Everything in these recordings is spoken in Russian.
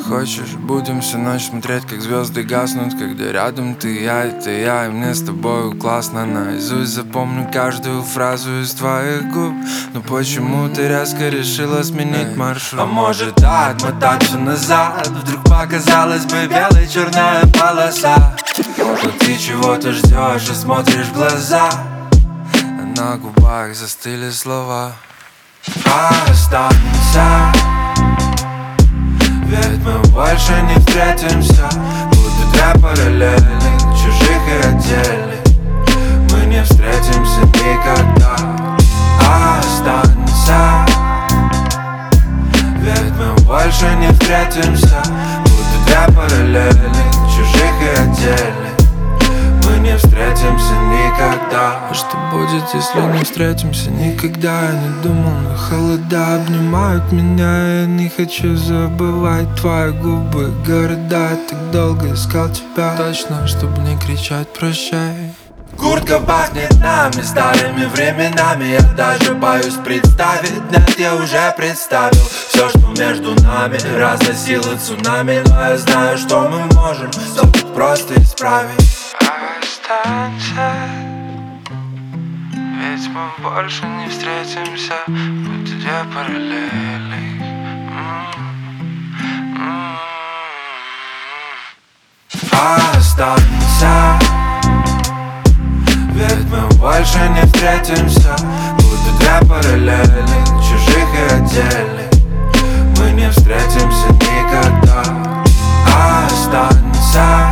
хочешь, будем всю ночь смотреть, как звезды гаснут. Когда рядом ты, это я, и мне с тобою классно. Наизусть запомню каждую фразу из твоих губ. Но почему ты резко решила сменить маршрут? А может, да, отмотать все назад? Вдруг показалось бы белой черная полоса. Может, ты чего-то ждешь и смотришь в глаза, а на губах застыли слова. Останься, ведь мы больше не встретимся. Будут две параллели, чужих и отдельных. Мы не встретимся никогда. Останься, ведь мы больше не встретимся. Будут две параллели, чужих и отдельных. Мы не встретимся никогда. А что будет, если не встретимся никогда? Я не думал, но холода обнимают меня. Я не хочу забывать твои губы, города. Я так долго искал тебя, точно, чтобы не кричать прощай. Куртка пахнет нами, старыми временами. Я даже боюсь представить. Нет, я уже представил все, что между нами. Разносило цунами, но я знаю, что мы можем все просто исправить. Останься, ведь мы больше не встретимся. Будут две параллели. Останься, ведь мы больше не встретимся. Будут две параллели, чужих и отдельных. Мы не встретимся никогда. Останься,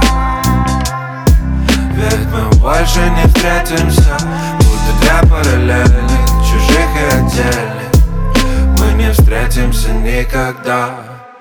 ведь мы больше не встретимся. Будут две параллели, чужих и отдельных. Мы не встретимся никогда.